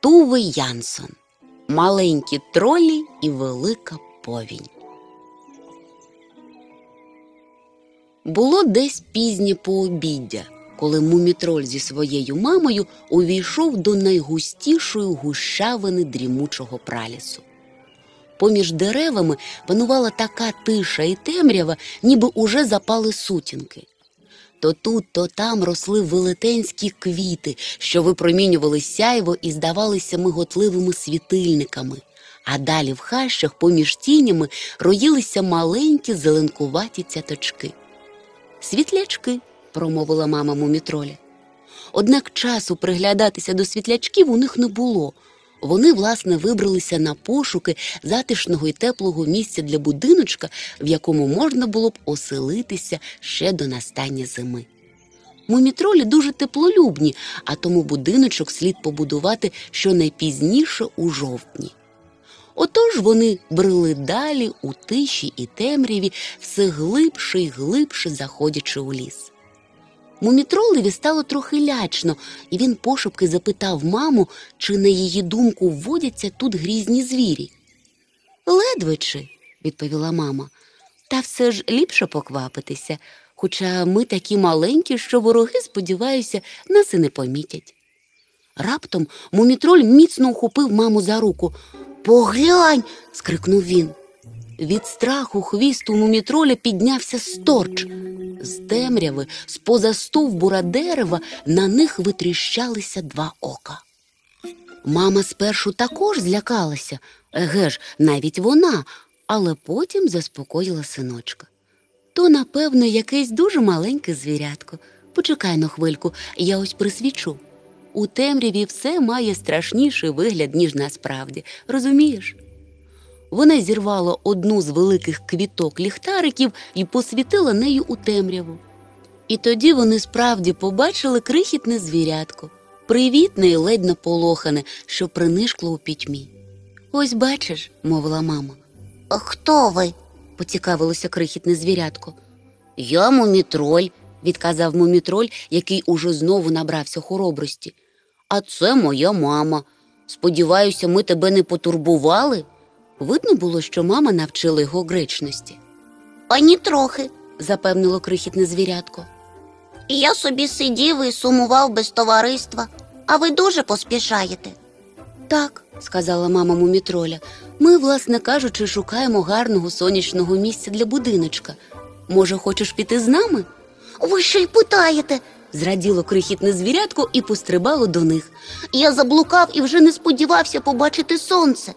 Туве Янсон. Маленькі тролі і велика повінь. Було десь пізнє пообіддя, коли Мумітроль зі своєю мамою увійшов до найгустішої гущавини дрімучого пралісу. Поміж деревами панувала така тиша і темрява, ніби уже запали сутінки. То тут, то там росли велетенські квіти, що випромінювали сяйво і здавалися миготливими світильниками, а далі в хащах поміж тінями роїлися маленькі зеленкуваті цяточки. «Світлячки», – промовила мама Мумітроля. Однак часу приглядатися до світлячків у них не було. Вони, власне, вибралися на пошуки затишного і теплого місця для будиночка, в якому можна було б оселитися ще до настання зими. Мумітролі дуже теплолюбні, а тому будиночок слід побудувати щонайпізніше у жовтні. Отож вони брели далі у тиші і темряві, все глибше й глибше заходячи у ліс. Мумітролеві стало трохи лячно, і він пошепки запитав маму, чи, на її думку, водяться тут грізні звірі. «Ледве-чи», – відповіла мама, – «та все ж ліпше поквапитися, хоча ми такі маленькі, що вороги, сподіваюся, нас і не помітять». Раптом Мумітроль міцно ухопив маму за руку. «Поглянь!» – скрикнув він. Від страху хвіст у Мумітроля піднявся сторч. З темряви, з-поза стовбура дерева, на них витріщалися два ока. Мама спершу також злякалася, еге ж, навіть вона, але потім заспокоїла синочка. «То, напевно, якесь дуже маленьке звірятко. Почекай-но хвильку, я ось присвічу. У темряві все має страшніший вигляд, ніж насправді, розумієш?» Вона зірвала одну з великих квіток ліхтариків і посвітила нею у темряву. І тоді вони справді побачили крихітне звірятко, привітне і ледь наполохане, що принишкло у пітьмі. «Ось бачиш», – мовила мама. «А хто ви?» – поцікавилося крихітне звірятко. «Я Мумітроль», – відказав Мумітроль, який уже знову набрався хоробрості. «А це моя мама. Сподіваюся, ми тебе не потурбували?» Видно було, що мама навчила його гречності. «Ані трохи», – запевнило крихітне звірятко. «Я собі сидів і сумував без товариства, а ви дуже поспішаєте». «Так», – сказала мама Мумітроля, – «ми, власне кажучи, шукаємо гарного сонячного місця для будиночка. Може, хочеш піти з нами?» «Ви ще й питаєте?» – зраділо крихітне звірятко і пострибало до них. «Я заблукав і вже не сподівався побачити сонце».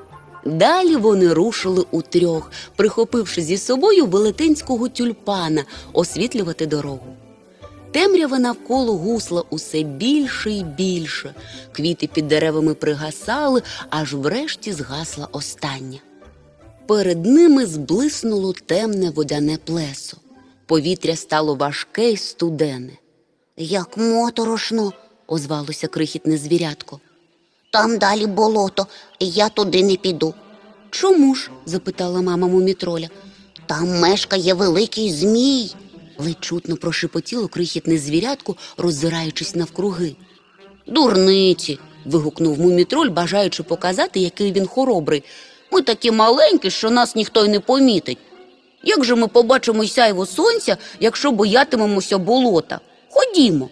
Далі вони рушили утрьох, прихопивши зі собою велетенського тюльпана освітлювати дорогу. Темрява навколо гусла усе більше і більше. Квіти під деревами пригасали, аж врешті згасла остання. Перед ними зблиснуло темне водяне плесо. Повітря стало важке й студене. «Як моторошно!» – озвалося крихітне звірятко. «Там далі болото, і я туди не піду». «Чому ж?» – запитала мама Мумітроля. «Там мешкає великий змій», – ледь чутно прошепотіло крихітне звірятко, роззираючись навкруги. «Дурниці!» – вигукнув Мумітроль, бажаючи показати, який він хоробрий. «Ми такі маленькі, що нас ніхто й не помітить. Як же ми побачимо сяйво сонця, якщо боятимемося болота? Ходімо».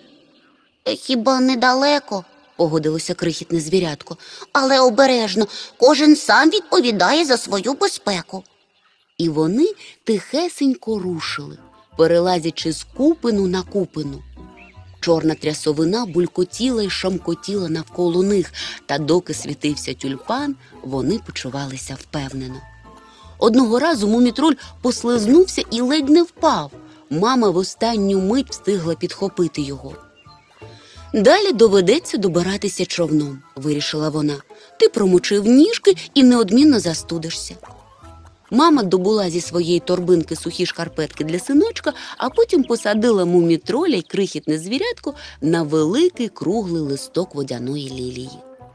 «Хіба недалеко?» – погодилося крихітне звірятко. «Але обережно, кожен сам відповідає за свою безпеку». І вони тихесенько рушили, перелазячи з купину на купину. Чорна трясовина булькотіла й шамкотіла навколо них, та доки світився тюльпан, вони почувалися впевнено. Одного разу Мумітроль послизнувся і ледь не впав. Мама в останню мить встигла підхопити його. «Далі доведеться добиратися човном», – вирішила вона. «Ти промочив ніжки і неодмінно застудишся». Мама добула зі своєї торбинки сухі шкарпетки для синочка, а потім посадила Мумітроля й крихітне звірятко на великий круглий листок водяної лілії.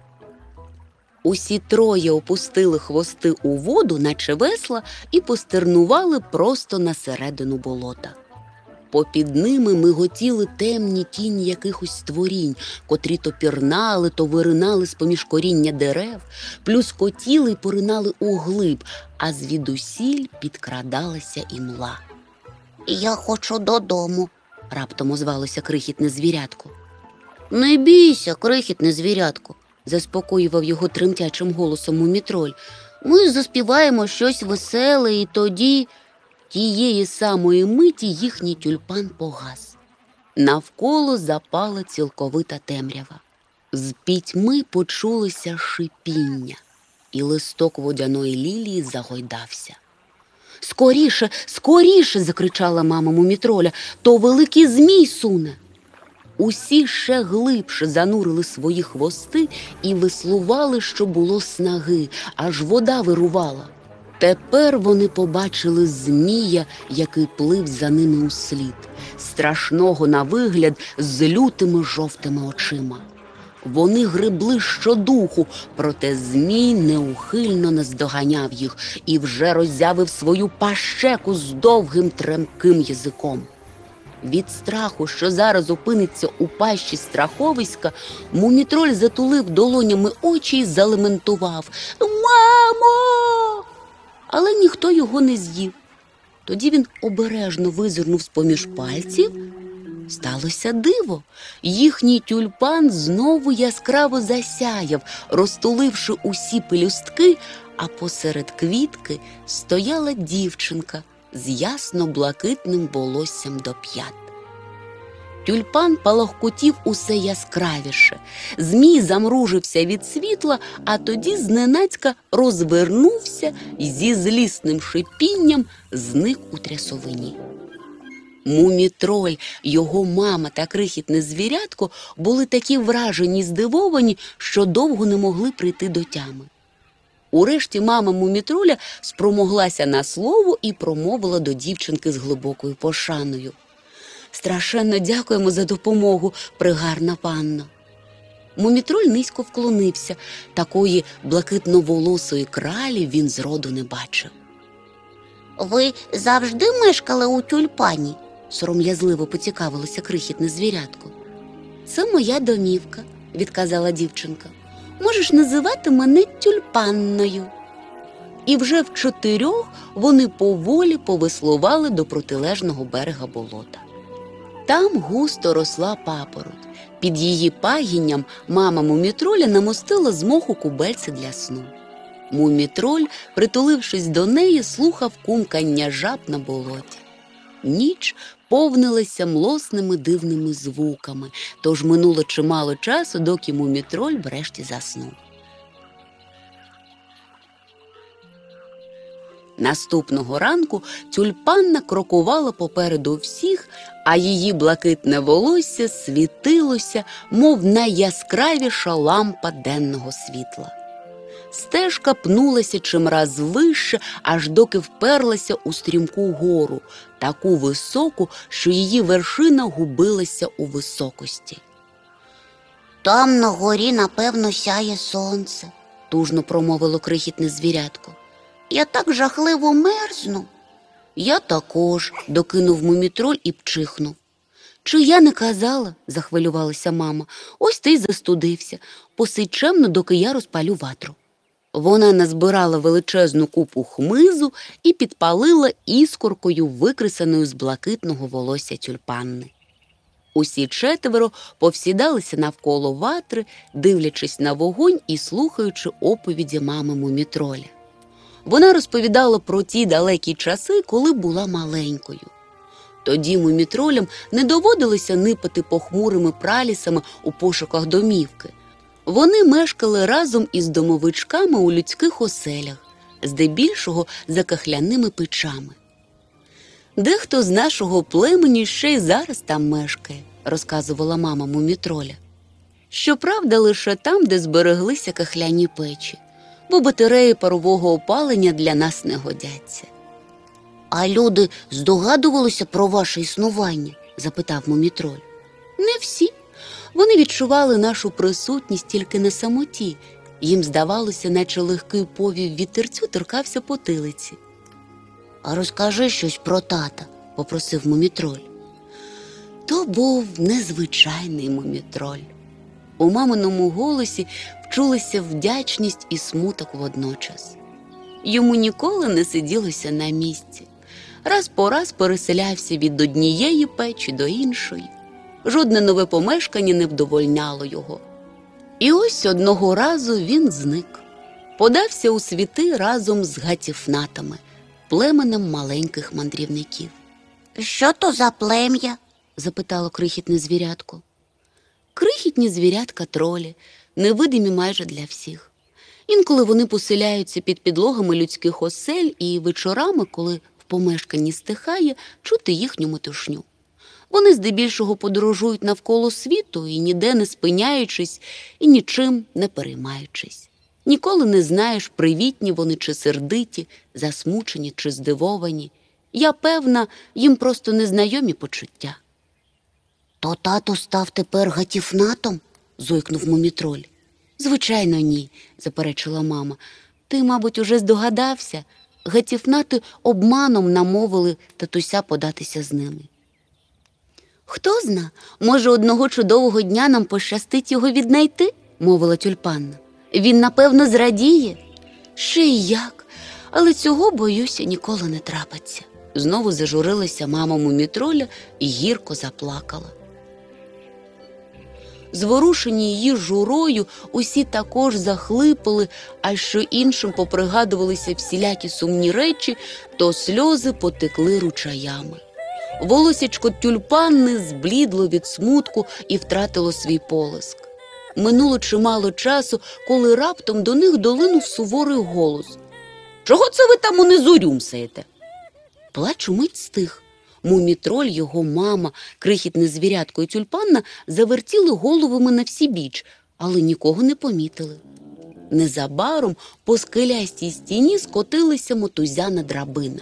Усі троє опустили хвости у воду, наче весла, і постернували просто на середину болота. Попід ними миготіли темні тіні якихось створінь, котрі то пірнали, то виринали з-поміж коріння дерев, плюскотіли й поринали углиб, а звідусіль підкрадалася імла. Я хочу додому, Раптом озвалося крихітне звірятко. Не бійся, крихітне звірятко, Заспокоював його тремтячим голосом мумітроль. ми заспіваємо щось веселе, і тоді... Тієї самої миті їхній тюльпан погас. Навколо запала цілковита темрява. З пітьми почулося шипіння, і листок водяної лілії загойдався. «Скоріше, скоріше!» – закричала мама мумітроля. «То великий змій суне!» Усі ще глибше занурили свої хвости і веслували, що було снаги, аж вода вирувала. Тепер вони побачили змія, який плив за ними услід, страшного на вигляд з лютими жовтими очима. Вони гребли щодуху, проте змій неухильно наздоганяв їх і вже роззявив свою пащеку з довгим тремким язиком. Від страху, що зараз опиниться у пащі страховиська, мумітроль затулив долонями очі й залементував: «Мамо!» Але ніхто його не з'їв. Тоді він обережно визирнув з-поміж пальців. Сталося диво. Їхній тюльпан знову яскраво засяяв, розтуливши усі пелюстки, а посеред квітки стояла дівчинка з ясно-блакитним волоссям до п'ят. Тюльпан палахкотів усе яскравіше. Змій замружився від світла, а тоді зненацька розвернувся і зі злісним шипінням зник у трясовині. Мумітроль, його мама та крихітне звірятко були такі вражені й здивовані, що довго не могли прийти до тями. Урешті мама мумітроля спромоглася на слово і промовила до дівчинки з глибокою пошаною: «Страшенно дякуємо за допомогу, пригарна панно». Мумітроль низько вклонився. Такої блакитноволосої кралі він зроду не бачив. Ви завжди мешкали у тюльпані? Сором'язливо поцікавилося крихітне звірятко. «Це моя домівка», – відказала дівчинка. «Можеш називати мене Тюльпанною». І вже в 4 вони поволі повеслували до протилежного берега болота. Там густо росла папороть. Під її пагінням мама мумітроля намостила з моху кубельце для сну. Мумітроль, притулившись до неї, слухав кумкання жаб на болоті. Ніч повнилася млосними дивними звуками, тож минуло чимало часу, доки мумітроль врешті заснув. Наступного ранку тюльпанна крокувала попереду всіх, а її блакитне волосся світилося, мов найяскравіша лампа денного світла. Стежка пнулася чимраз вище, аж доки вперлася у стрімку гору, таку високу, що її вершина губилася у високості. Там на горі, напевно, сяє сонце. Тужно промовило крихітне звірятко. Я так жахливо мерзну. Я також, докинув мумітроль і пчихнув. Чи я не казала, захвилювалася мама, ось ти й застудився, посидь чемно, доки я розпалю ватру. Вона назбирала величезну купу хмизу і підпалила іскоркою, викресаною з блакитного волосся тюльпанни. Усі 4 повсідалися навколо ватри, дивлячись на вогонь і слухаючи оповіді мами мумітроля. Вона розповідала про ті далекі часи, коли була маленькою. Тоді мумітролям не доводилося нипати похмурими пралісами у пошуках домівки. Вони мешкали разом із домовичками у людських оселях, здебільшого за кахляними печами. Дехто з нашого племені ще й зараз там мешкає, розказувала мама мумітроля. Щоправда, лише там, де збереглися кахляні печі, бо батареї парового опалення для нас не годяться. А люди здогадувалися про ваше існування? Запитав мумітроль. Не всі. Вони відчували нашу присутність тільки на самоті. Їм здавалося, наче легкий повів вітерцю торкався потилиці. А розкажи щось про тата, попросив мумітроль. То був незвичайний мумітроль. У маминому голосі вчулися вдячність і смуток водночас. Йому ніколи не сиділося на місці. Раз по раз переселявся від однієї печі до іншої. Жодне нове помешкання не вдовольняло його. І ось одного разу він зник. Подався у світи разом з гатіфнатами, племенем маленьких мандрівників. Що то за плем'я? Запитало крихітне звірятко. Крихітні звірятка-тролі, невидимі майже для всіх. Інколи вони поселяються під підлогами людських осель і вечорами, коли в помешканні стихає, чути їхню метушню. Вони здебільшого подорожують навколо світу і ніде не спиняючись і нічим не переймаючись. Ніколи не знаєш, привітні вони чи сердиті, засмучені чи здивовані. Я певна, їм просто незнайомі почуття. То тато став тепер гатіфнатом? Зойкнув мумітроль. Звичайно, ні, заперечила мама. Ти, мабуть, уже здогадався. Гатіфнати обманом намовили татуся податися з ними. Хто зна, може, одного чудового дня нам пощастить його віднайти, мовила тюльпанна. Він, напевно, зрадіє. Ще й як, але цього, боюся, ніколи не трапиться. Знову зажурилася мама мумітроля і гірко заплакала. Зворушені її журою, усі також захлипали, а що іншим попригадувалися всілякі сумні речі, то сльози потекли ручаями. Волосячко тюльпанни зблідло від смутку і втратило свій полиск. Минуло чимало часу, коли раптом до них долинув суворий голос. «Чого це ви там унизу рюмсаєте?» Плач умить стих. Мумітроль, його мама, крихітне звірятко і тюльпанна завертіли головами на всі біч, але нікого не помітили. Незабаром по скелястій стіні скотилася мотузяна драбина.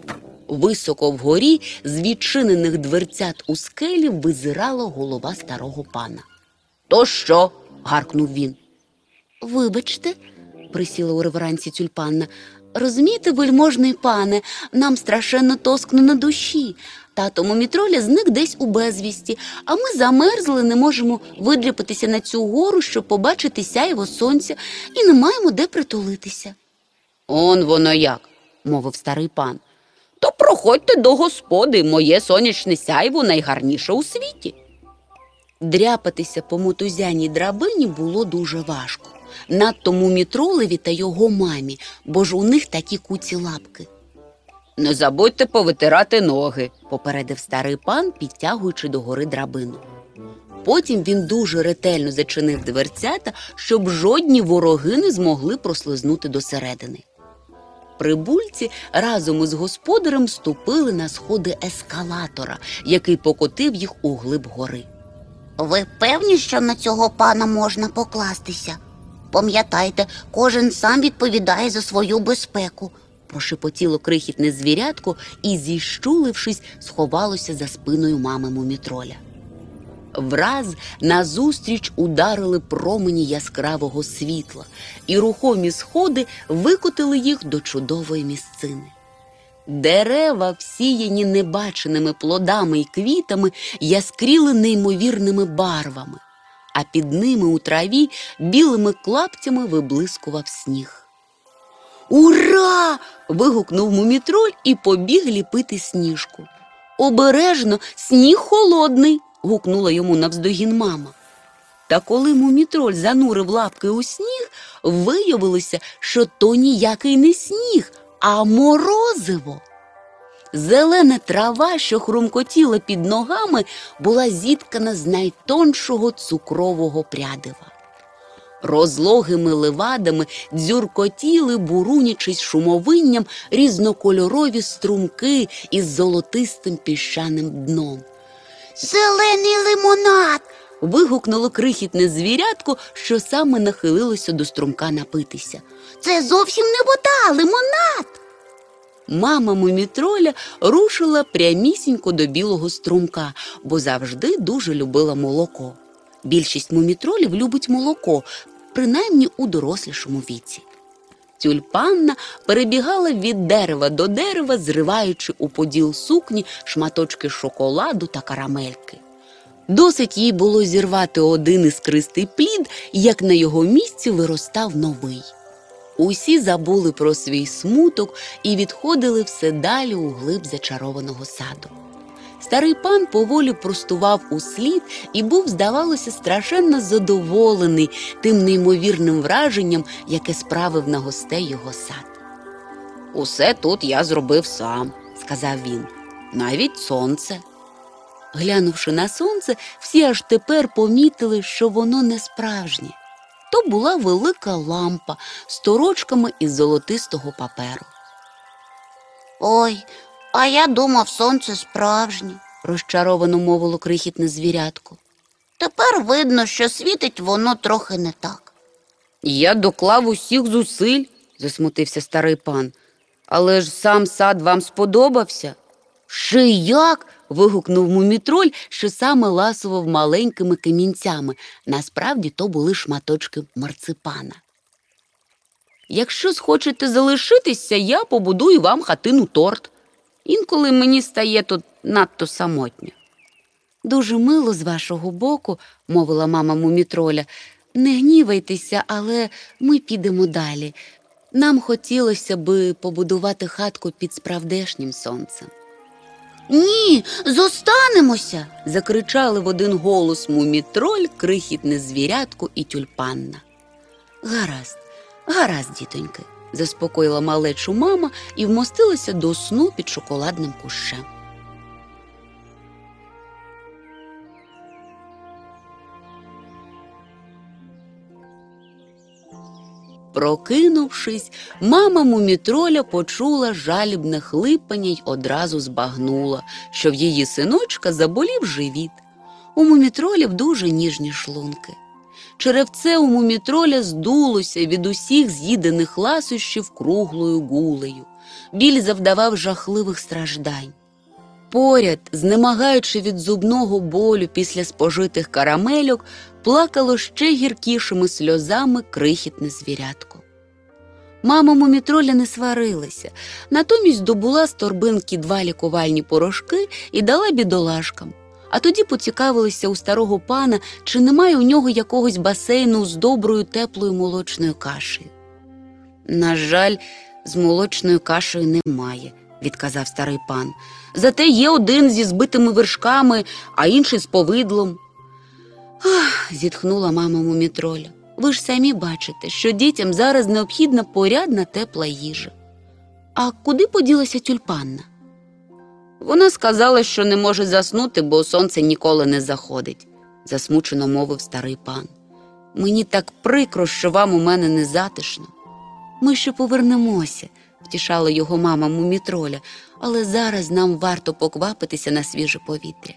Високо вгорі з відчинених дверцят у скелі визирала голова старого пана. «То що?» – гаркнув він. «Вибачте», – присіла у реверансі тюльпанна, – «розумієте, вельможний пане, нам страшенно тоскно на душі. Тато мумітроля зник десь у безвісті, а ми замерзли, не можемо видряпатися на цю гору, щоб побачити сяйво сонця, і не маємо де притулитися». «Он воно як», – мовив старий пан. «То проходьте до господи, моє сонячне сяйво найгарніше у світі». Дряпатися по мотузяній драбині було дуже важко. Надто мумітролеві та його мамі, бо ж у них такі куці лапки. «Не забудьте повитирати ноги», – попередив старий пан, підтягуючи догори драбину. Потім він дуже ретельно зачинив дверцята, щоб жодні вороги не змогли прослизнути досередини. Прибульці разом із господарем ступили на сходи ескалатора, який покотив їх у глиб гори. Ви певні, що на цього пана можна покластися? Пам'ятайте, кожен сам відповідає за свою безпеку. Прошепотіло крихітне звірятко і, зіщулившись, сховалося за спиною мами мумітроля. Враз назустріч ударили промені яскравого світла, і рухомі сходи викотили їх до чудової місцини. Дерева, всіяні небаченими плодами й квітами, яскріли неймовірними барвами, а під ними у траві білими клаптями виблискував сніг. «Ура!» – вигукнув мумітроль і побіг ліпити сніжку. «Обережно, сніг холодний!» – гукнула йому навздогін мама. Та коли мумітроль занурив лапки у сніг, виявилося, що то ніякий не сніг, а морозиво. Зелена трава, що хрумкотіла під ногами, була зіткана з найтоншого цукрового прядива. Розлогими левадами дзюркотіли, бурунячись шумовинням, різнокольорові струмки із золотистим піщаним дном. «Зелений лимонад!» – вигукнуло крихітне звірятко, що саме нахилилося до струмка напитися. «Це зовсім не вода, а лимонад!» Мама мумітроля рушила прямісінько до білого струмка, бо завжди дуже любила молоко. Більшість мумітролів любить молоко, принаймні у дорослішому віці. Тюльпанна перебігала від дерева до дерева, зриваючи у поділ сукні шматочки шоколаду та карамельки. Досить їй було зірвати один іскристий плід, як на його місці виростав новий. Усі забули про свій смуток і відходили все далі у глиб зачарованого саду. Старий пан поволі простував услід і був, здавалося, страшенно задоволений тим неймовірним враженням, яке справив на гостей його сад. Усе тут я зробив сам, Сказав він. навіть сонце. Глянувши на сонце, всі аж тепер помітили, що воно не справжнє. То була велика лампа з торочками із золотистого паперу. Ой, а я думав, сонце справжнє. Розчаровано мовило крихітне звірятко. Тепер видно, що світить воно трохи не так. Я доклав усіх зусиль, засмутився старий пан. Але ж сам сад вам сподобався? Ще як? Вигукнув мумітроль, що саме ласував маленькими камінцями. Насправді то були шматочки марципана. Якщо схочете залишитися, я побудую вам хатину-торт. Інколи мені стає тут надто самотньо. Дуже мило з вашого боку, мовила мама мумітроля. Не гнівайтеся, але ми підемо далі. Нам хотілося би побудувати хатку під справдешнім сонцем. Ні, зостанемося. Закричали в один голос мумітроль, крихітне звірятко і тюльпанна. Гаразд, гаразд, дітоньки, заспокоїла малечу мама і вмостилася до сну під шоколадним кущем. Прокинувшись, мама мумітроля почула жалібне хлипання й одразу збагнула, що в її синочка заболів живіт. У мумітролів дуже ніжні шлунки. Черевце у мумітроля здулося від усіх з'їдених ласощів круглою гулею. Біль завдавав жахливих страждань. Поряд, знемагаючи від зубного болю після спожитих карамельок, плакало ще гіркішими сльозами крихітне звірятко. Мама мумітроля не сварилася, натомість добула з торбинки 2 лікувальні порошки і дала бідолашкам. А тоді поцікавилися у старого пана, чи немає у нього якогось басейну з доброю теплою молочною кашею. На жаль, з молочною кашею немає, відказав старий пан. Зате є один зі збитими вершками, а інший з повидлом. Ах, зітхнула мама мумітроля. Ви ж самі бачите, що дітям зараз необхідна порядна тепла їжа. А куди поділася тюльпанна? Вона сказала, що не може заснути, бо сонце ніколи не заходить, засмучено мовив старий пан. Мені так прикро, що вам у мене не затишно. Ми ще повернемося, втішала його мама мумітроля, але зараз нам варто поквапитися на свіже повітря.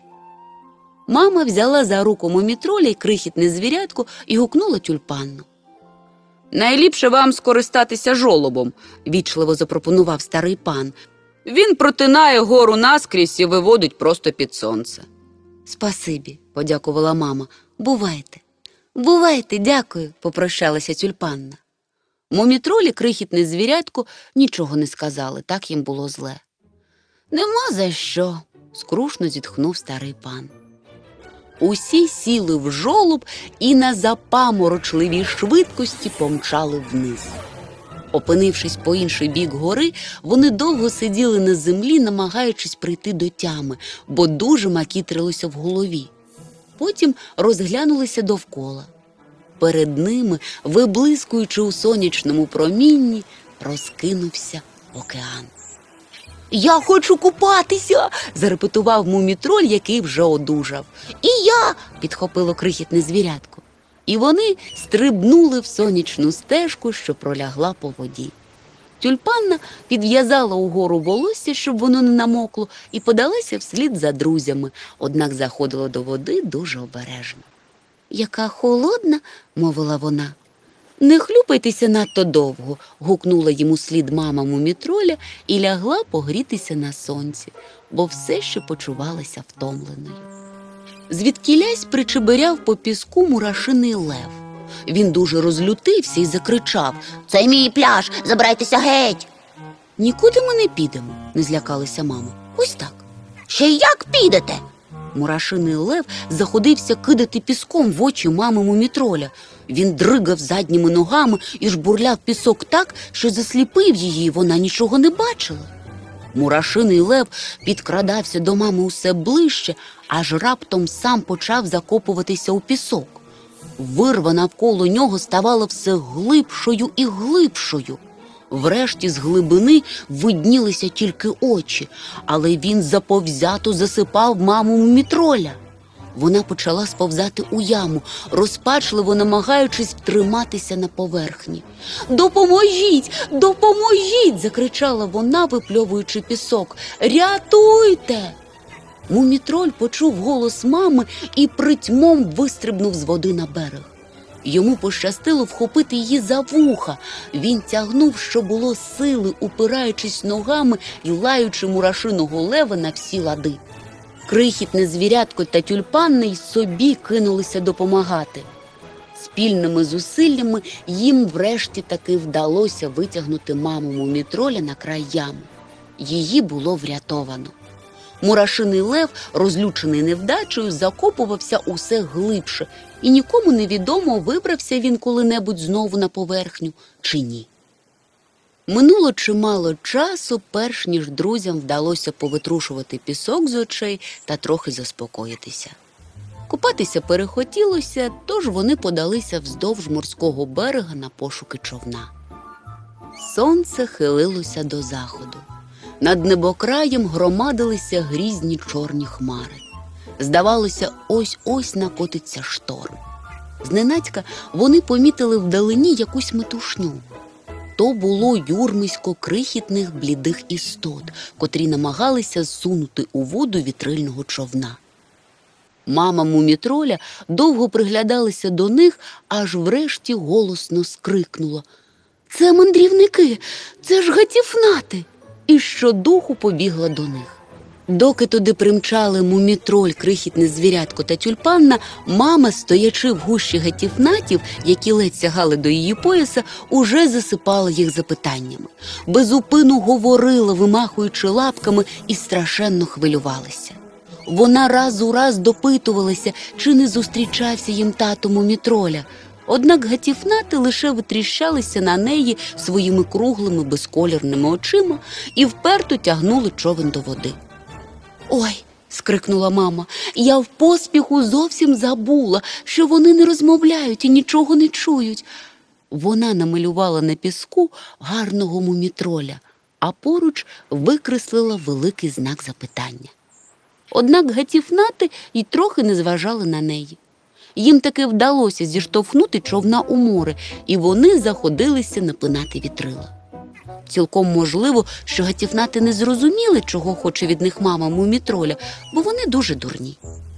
Мама взяла за руку мумітроля й крихітне звірятко і гукнула тюльпанну. Найліпше вам скористатися жолобом, вічливо запропонував старий пан. Він протинає гору наскрізь і виводить просто під сонце. Спасибі, подякувала мама. Бувайте. Бувайте, дякую, попрощалася тюльпанна. Мумітролі крихітне звірятко нічого не сказали, так їм було зле. Нема за що, скрушно зітхнув старий пан. Усі сіли в жолоб і на запаморочливій швидкості помчали вниз. Опинившись по інший бік гори, вони довго сиділи на землі, намагаючись прийти до тями, бо дуже макітрилося в голові. Потім розглянулися довкола. Перед ними, виблискуючи у сонячному промінні, розкинувся океан. «Я хочу купатися!» – зарепетував мумітроль, який вже одужав. «І я!» – підхопило крихітне звірятко. І вони стрибнули в сонячну стежку, що пролягла по воді. Тюльпанна підв'язала угору волосся, щоб воно не намокло, і подалася вслід за друзями, однак заходила до води дуже обережно. «Яка холодна!» – мовила вона. «Не хлюпайтеся надто довго», – гукнула йому слід мама мумітроля і лягла погрітися на сонці, бо все ще почувалася втомленою. Звідкілясь причебиряв по піску мурашиний лев. Він дуже розлютився і закричав: «Це мій пляж, забирайтеся геть!» «Нікуди ми не підемо», – не злякалася мама. «Ось так». «Ще як підете?» Мурашиний лев заходився кидати піском в очі мами мумітроля. Він дригав задніми ногами і жбурляв пісок так, що засліпив її, і вона нічого не бачила. Мурашиний лев підкрадався до мами усе ближче, аж раптом сам почав закопуватися у пісок. Вирва навколо нього ставала все глибшою і глибшою. Врешті з глибини виднілися тільки очі, але він заповзято засипав маму мумітроля. Вона почала сповзати у яму, розпачливо намагаючись втриматися на поверхні. «Допоможіть! Допоможіть!» – закричала вона, випльовуючи пісок. «Рятуйте!» Мумітроль почув голос мами і притьмом вистрибнув з води на берег. Йому пощастило вхопити її за вуха. Він тягнув, що було сили, упираючись ногами і лаючи мурашиного лева на всі лади. Крихітне звірятко та тюльпанне й собі кинулися допомагати. Спільними зусиллями їм врешті таки вдалося витягнути маму мумітроля на край ями. Її було врятовано. Мурашиний лев, розлючений невдачею, закопувався усе глибше, і нікому не відомо, вибрався він коли-небудь знову на поверхню чи ні. Минуло чимало часу, перш ніж друзям вдалося повитрушувати пісок з очей та трохи заспокоїтися. Купатися перехотілося, тож вони подалися вздовж морського берега на пошуки човна. Сонце хилилося до заходу. Над небокраєм громадилися грізні чорні хмари. Здавалося, ось-ось накотиться шторм. Зненацька вони помітили вдалині якусь метушню. То було юрмисько крихітних блідих істот, котрі намагалися зсунути у воду вітрильного човна. Мама мумітроля довго приглядалася до них, аж врешті голосно скрикнула: «Це мандрівники! Це ж гатіфнати!» І щодуху побігла до них. Доки туди примчали мумітроль, крихітне звірятко та тюльпанна, мама, стоячи в гущі гатіфнатів, які ледь сягали до її пояса, уже засипала їх запитаннями. Безупину говорила, вимахуючи лапками, і страшенно хвилювалася. Вона раз у раз допитувалася, чи не зустрічався їм тато мумітроля. Однак гатіфнати лише витріщалися на неї своїми круглими безколірними очима і вперто тягнули човен до води. «Ой!» – скрикнула мама. «Я в поспіху зовсім забула, що вони не розмовляють і нічого не чують». Вона намалювала на піску гарного мумітроля, а поруч викреслила великий знак запитання. Однак гатіфнати й трохи не зважали на неї. Їм таки вдалося зіштовхнути човна у море, і вони заходилися напинати вітрила. Цілком можливо, що гатіфнати не зрозуміли, чого хоче від них мама мумітроля, бо вони дуже дурні.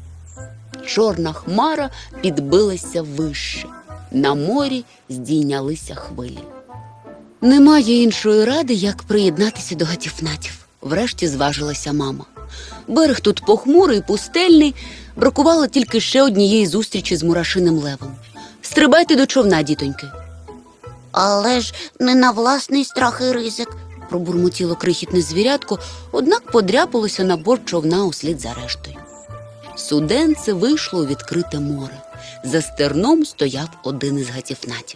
Чорна хмара підбилася вище. На морі здійнялися хвилі. «Немає іншої ради, як приєднатися до гатіфнатів», – врешті зважилася мама. «Берег тут похмурий, пустельний, бракувало тільки ще однієї зустрічі з мурашиним левом. Стрибайте до човна, дітоньки». «Але ж не на власний страх і ризик», – пробурмотіло крихітне звірятко, однак подряпалося на борт човна услід за рештою. Суденце вийшло у відкрите море. За стерном стояв один із гатіфнатів.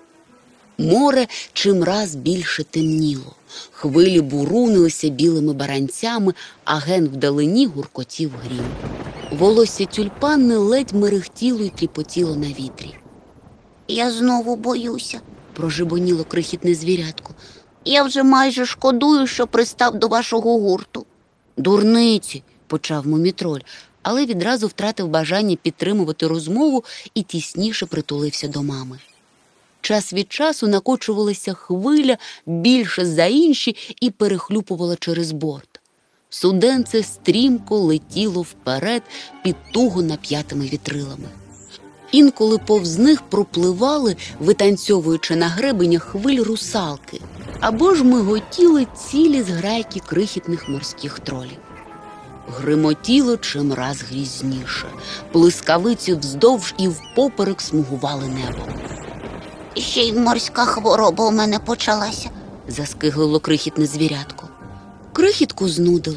Море чимраз більше темніло. Хвилі бурунилися білими баранцями, а ген вдалині гуркотів грім. Волосся тюльпанни ледь мерехтіло й тріпотіло на вітрі. «Я знову боюся», – прожебоніло крихітне звірятко. «Я вже майже шкодую, що пристав до вашого гурту». «Дурниці», – почав мумітроль, але відразу втратив бажання підтримувати розмову і тісніше притулився до мами. Час від часу накочувалася хвиля більше за інші і перехлюпувала через борт. Суденце стрімко летіло вперед під туго нап'ятими вітрилами. Інколи повз них пропливали, витанцьовуючи на гребенях хвиль русалки, або ж миготіли цілі зграйки крихітних морських тролів. Гримотіло чимраз грізніше, блискавиці вздовж і впоперек смугували небо. «Ще й морська хвороба у мене почалася», – заскиглило крихітне звірятко. Крихітку знудило,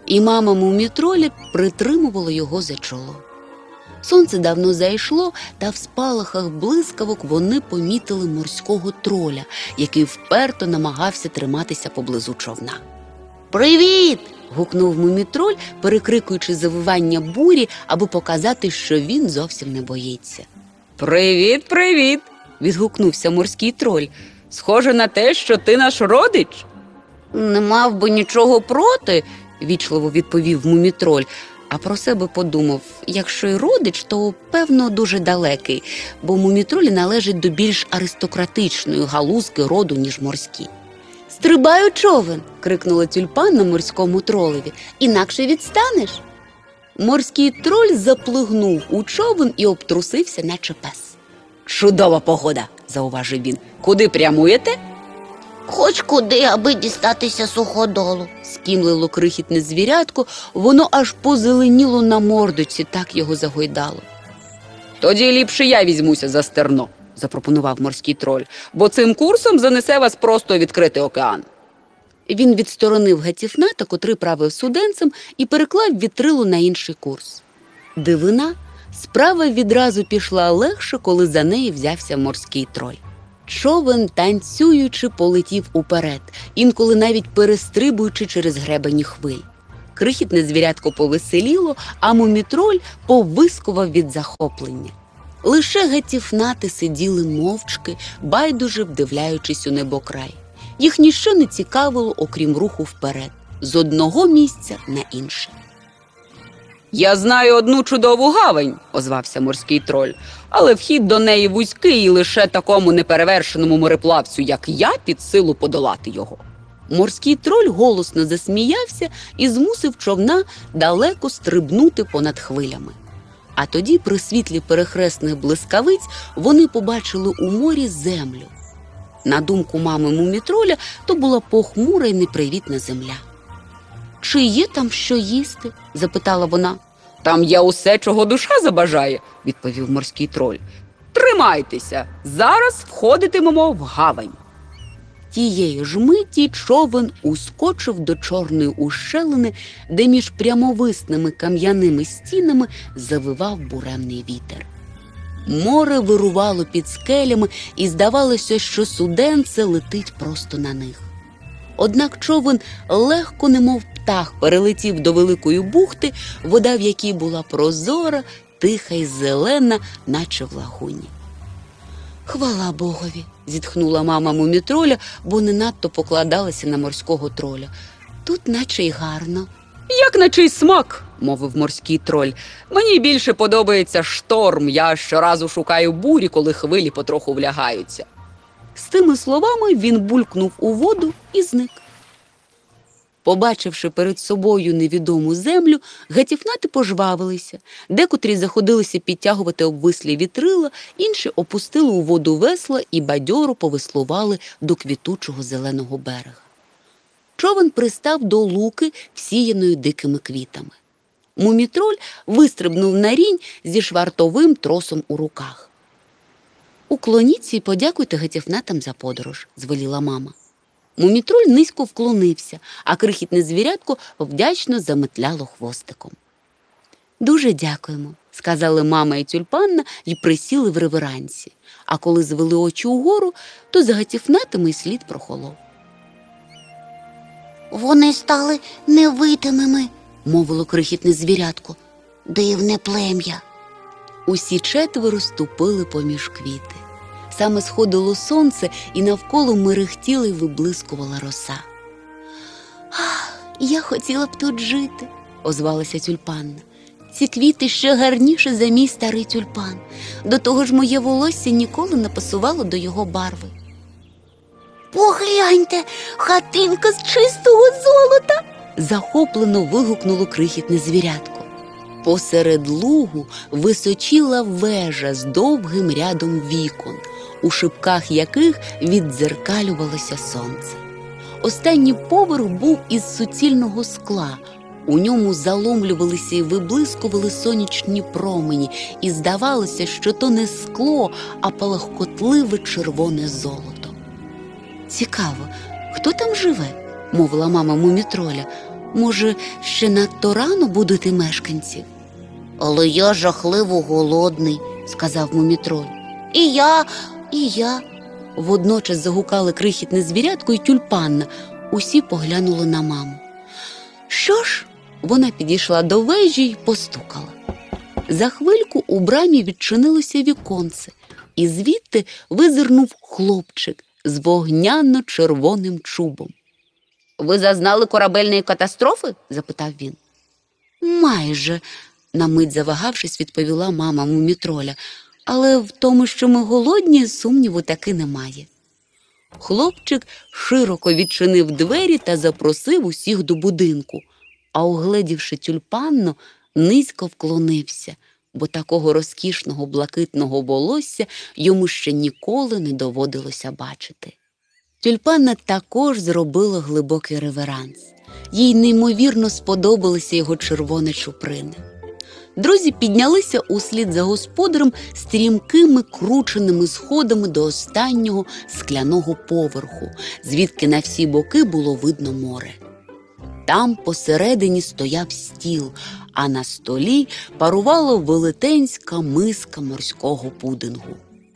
і мама мумітроля притримувала його за чоло. Сонце давно зайшло, та в спалахах блискавок вони помітили морського троля, який вперто намагався триматися поблизу човна. «Привіт!» – гукнув мумітроль, перекрикуючи завивання бурі, аби показати, що він зовсім не боїться. Привіт, привіт! Відгукнувся морський троль. Схоже на те, що ти наш родич. «Не мав би нічого проти», – вічливо відповів мумітроль, а про себе подумав, якщо й родич, то, певно, дуже далекий, бо мумітролі належать до більш аристократичної галузки роду, ніж морські. «Стрибай у човен!» – крикнула тюльпанна морському тролеві. «Інакше відстанеш!» Морський троль заплигнув у човен і обтрусився, наче пес. Чудова погода, зауважив він. Куди прямуєте? Хоч куди, аби дістатися суходолу. Скімлило крихітне звірятко, воно аж позеленіло на мордочці, так його загойдало. Тоді ліпше я візьмуся за стерно, запропонував морський троль, бо цим курсом занесе вас просто у відкритий океан. Він відсторонив Гатіфната, котрий правив суденцем, і переклав вітрило на інший курс. Дивина, справа відразу пішла легше, коли за неї взявся морський троль. Човен, танцюючи, полетів уперед, інколи навіть перестрибуючи через гребені хвиль. Крихітне звірятко повеселіло, а мумітроль повискував від захоплення. Лише Гатіфнати сиділи мовчки, байдуже вдивляючись у небокрай. Їх ніщо не цікавило, окрім руху вперед, з одного місця на інше. Я знаю одну чудову гавань, озвався морський троль, але вхід до неї вузький і лише такому неперевершеному мореплавцю, як я, під силу подолати його. Морський троль голосно засміявся і змусив човна далеко стрибнути понад хвилями. А тоді, при світлі перехресних блискавиць, вони побачили у морі землю. На думку мами мумітроля, то була похмура й непривітна земля. «Чи є там що їсти?» – запитала вона. Там є усе, чого душа забажає, відповів морський троль. Тримайтеся, зараз входитимемо в гавань. Тієї ж миті човен ускочив до чорної ущелини, де між прямовисними кам'яними стінами завивав буремний вітер. Море вирувало під скелями, і здавалося, що суденце летить просто на них. Однак човен легко, немов птах, перелетів до великої бухти, вода в якій була прозора, тиха й зелена, наче в лагуні. «Хвала Богові!» – зітхнула мама мумітроля, бо не надто покладалася на морського троля. «Тут наче й гарно». Як на чий смак, мовив морський троль. Мені більше подобається шторм, я щоразу шукаю бурі, коли хвилі потроху влягаються. З тими словами він булькнув у воду і зник. Побачивши перед собою невідому землю, гатіфнати пожвавилися. Декотрі заходилися підтягувати обвислі вітрила, інші опустили у воду весла і бадьоро повеслували до квітучого зеленого берега. Човен пристав до луки, всіяної дикими квітами. Мумітроль вистрибнув на рінь зі швартовим тросом у руках. «Уклоніться і подякуйте гатіфнатам за подорож», – звеліла мама. Мумітроль низько вклонився, а крихітне звірятко вдячно заметляло хвостиком. «Дуже дякуємо», – сказали мама і тюльпанна і присіли в реверансі. А коли звели очі угору, то за гатіфнатами й слід прохолов. Вони стали невидимими, мовило крихітне звірятко. дивне плем'я. Усі четверо ступили поміж квіти. Саме сходило сонце, і навколо мерехтіла й виблискувала роса. «Я хотіла б тут жити», – озвалася тюльпанна. «Ці квіти ще гарніше за мій старий тюльпан. До того ж моє волосся ніколи не пасувало до його барви». Погляньте, хатинка з чистого золота. Захоплено вигукнуло крихітне звірятко. Посеред лугу височіла вежа з довгим рядом вікон, у шибках яких віддзеркалювалося сонце. Останній поверх був із суцільного скла. У ньому заломлювалися і виблискували сонячні промені, і здавалося, що то не скло, а палахкотливе червоне золото. «Цікаво, хто там живе?» – мовила мама мумітроля. Може, ще надто рано будете мешканці? Але я жахливо голодний, Сказав мумітроль. і я. Водночас загукали крихітне звірятко і тюльпанна. Усі поглянули на маму. Що ж? Вона підійшла до вежі й постукала. За хвильку у брамі відчинилося віконце, і звідти визирнув хлопчик з вогняно-червоним чубом. Ви зазнали корабельної катастрофи? Запитав він. Майже, на мить завагавшись, відповіла мама мумітроля. Але в тому, що ми голодні, сумніву таки немає. Хлопчик широко відчинив двері та запросив усіх до будинку, а угледівши тюльпанну, низько вклонився, бо такого розкішного блакитного волосся йому ще ніколи не доводилося бачити. Тюльпанна також зробила глибокий реверанс. Їй неймовірно сподобалися його червоні чуприни. Друзі піднялися услід за господарем стрімкими крученими сходами до останнього скляного поверху, звідки на всі боки було видно море. Там посередині стояв стіл, а на столі парувала велетенська миска морського пудингу.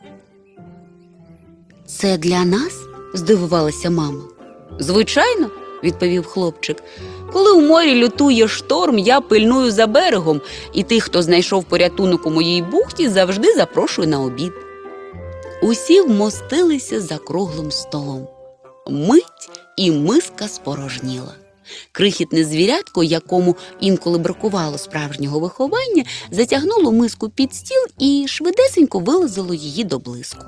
«Це для нас?» – здивувалася мама. Звичайно, відповів хлопчик. Коли у морі лютує шторм, я пильную за берегом, і тих, хто знайшов порятунок у моїй бухті, завжди запрошую на обід. Усі вмостилися за круглим столом. Мить і миска спорожніла. Крихітне звірятко, якому інколи бракувало справжнього виховання, затягнуло миску під стіл і швидесенько вилизало її до блиску.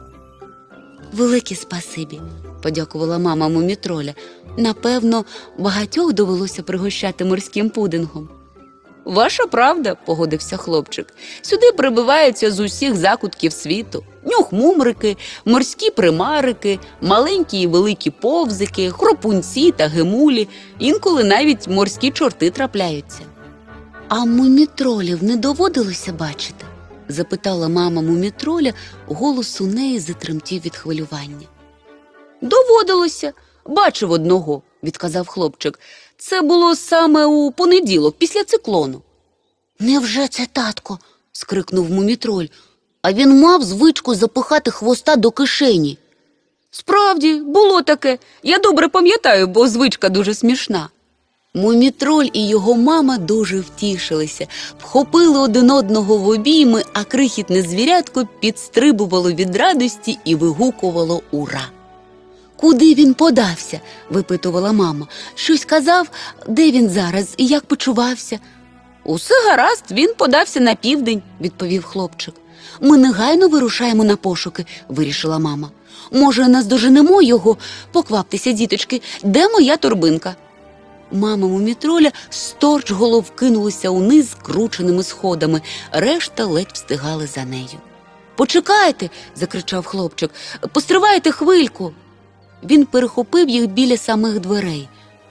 «Велике спасибі», – подякувала мама мумітроля. «Напевно, багатьох довелося пригощати морським пудингом». Ваша правда, погодився хлопчик. Сюди прибиваються з усіх закутків світу. Нюхмумрики, морські примарики, маленькі і великі повзики, хропунці та гемулі. Інколи навіть морські чорти трапляються. «А мумітролів не доводилося бачити?» – запитала мама мумітроля, голос у неї затремтів від хвилювання. Доводилося. Бачив одного, відказав хлопчик. Це було саме у понеділок, після циклону. «Невже це татко?» – скрикнув мумітроль. «А він мав звичку запихати хвоста до кишені». Справді, було таке. Я добре пам'ятаю, бо звичка дуже смішна. Мумітроль і його мама дуже втішилися, вхопили один одного в обійми, а крихітне звірятко підстрибувало від радості і вигукувало «Ура!». «Куди він подався?» – випитувала мама. «Щось казав? Де він зараз і як почувався?» Усе гаразд, він подався на південь, відповів хлопчик. «Ми негайно вирушаємо на пошуки», – вирішила мама. «Може, наздоженемо його? Покваптеся, діточки, де моя торбинка?» Мама мумітроля сторчголов кинулася униз крученими сходами, решта ледь встигали за нею. «Почекайте!» – закричав хлопчик. «Постривайте хвильку!» Він перехопив їх біля самих дверей.